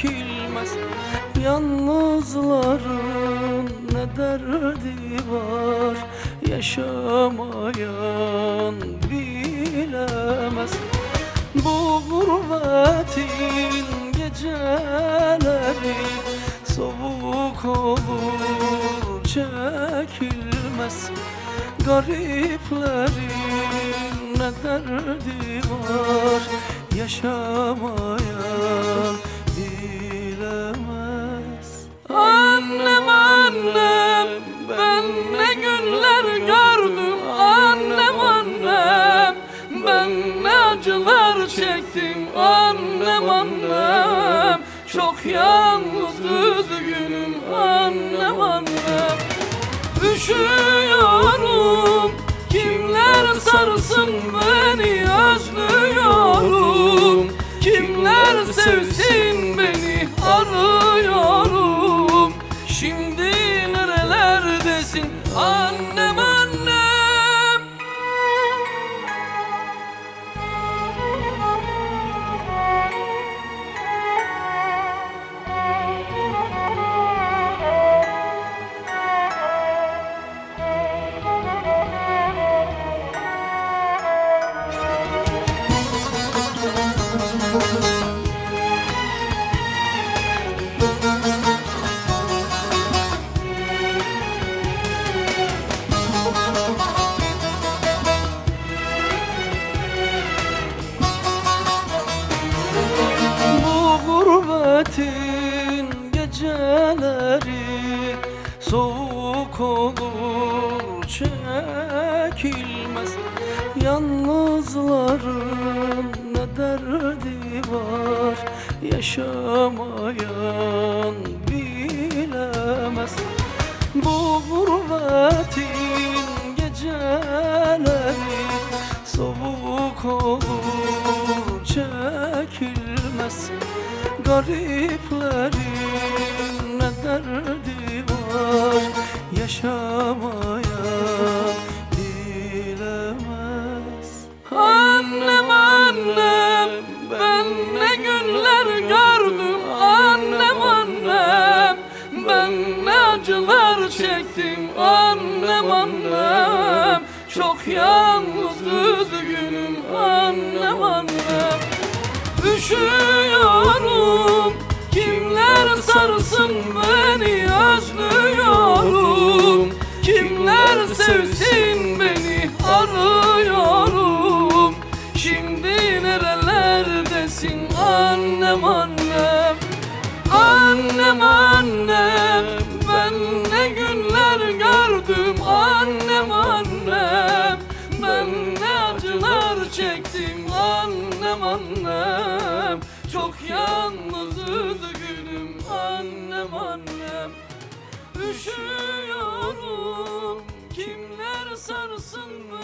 çekilmez. Yalnızların ne derdi var, yaşamayan bilemez. Bu gurbetin geceleri soğuk olur, çekilmez. Gariplerin ne derdi var, yaşamayan bilemez. Annem annem, ben ne günler gördüm. Annem annem, ben ne acılar çektim. Annem annem, çok yalnız üzgünüm. Annem annem, üşüyorum, kimler sarsın beni, özlüyorum. Kimler sevsin beni, arıyorum. Şimdi nerelerdesin annem annem? Gurbetin geceleri soğuk olur, çekilmez. Yalnızların ne derdi var, yaşamayan bilemez. Bu gurbetin geceleri soğuk olur, çekilmez. Gariplerin ne derdi var, yaşamayan bilemez. Annem annem, ben ne günler gördüm. Annem annem, ben ne acılar çektim. Annem annem, çok yalnız üzgünüm. Annem annem, üşüyorum, kimler sarsın beni, özlüyorum. Kimler sevsin beni, arıyorum. Şimdi nerelerdesin annem annem? Annem annem, ben ne günler gördüm. Annem annem, ben ne acılar çektim. Annem annem, çok yalnız üzgünüm. Annem annem, üşüyorum, kimler sarsın